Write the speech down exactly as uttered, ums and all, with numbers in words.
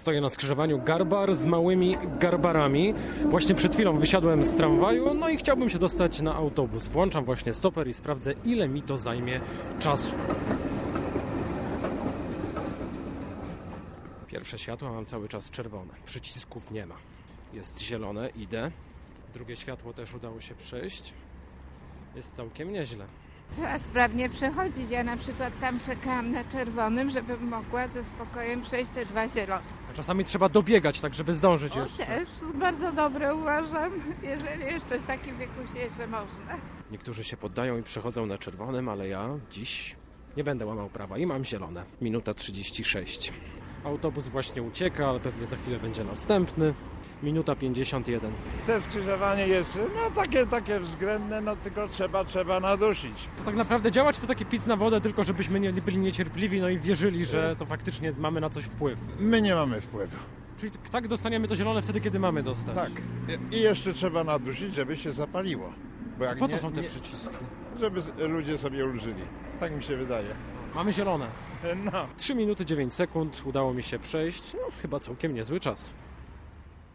Stoję na skrzyżowaniu Garbar z małymi Garbarami. Właśnie przed chwilą wysiadłem z tramwaju, no i chciałbym się dostać na autobus. Włączam właśnie stoper i sprawdzę, ile mi to zajmie czasu. Pierwsze światło, mam cały czas czerwone. Przycisków nie ma. Jest zielone, idę. Drugie światło też udało się przejść. Jest całkiem nieźle. Trzeba sprawnie przechodzić. Ja na przykład tam czekałam na czerwonym, żebym mogła ze spokojem przejść te dwa zielone. A czasami trzeba dobiegać, tak żeby zdążyć To jeszcze. też bardzo dobre uważam, jeżeli jeszcze w takim wieku się jeszcze można. Niektórzy się poddają i przechodzą na czerwonym, ale ja dziś nie będę łamał prawa i mam zielone. Minuta trzydzieści sześć. Autobus właśnie ucieka, ale pewnie za chwilę będzie następny. Minuta pięćdziesiąt jeden. To skrzyżowanie jest no takie, takie względne, no tylko trzeba, trzeba nadusić. To tak naprawdę działa, czy to taki pic na wodę, tylko żebyśmy nie byli niecierpliwi, no i wierzyli, że to faktycznie mamy na coś wpływ. My nie mamy wpływu. Czyli tak dostaniemy to zielone wtedy, kiedy mamy dostać. Tak. I jeszcze trzeba nadusić, żeby się zapaliło. Bo jak Po co nie, są te nie, przyciski? żeby ludzie sobie ulżyli. Tak mi się wydaje. Mamy zielone. No. trzy minuty dziewięć sekund, udało mi się przejść. No, chyba całkiem niezły czas.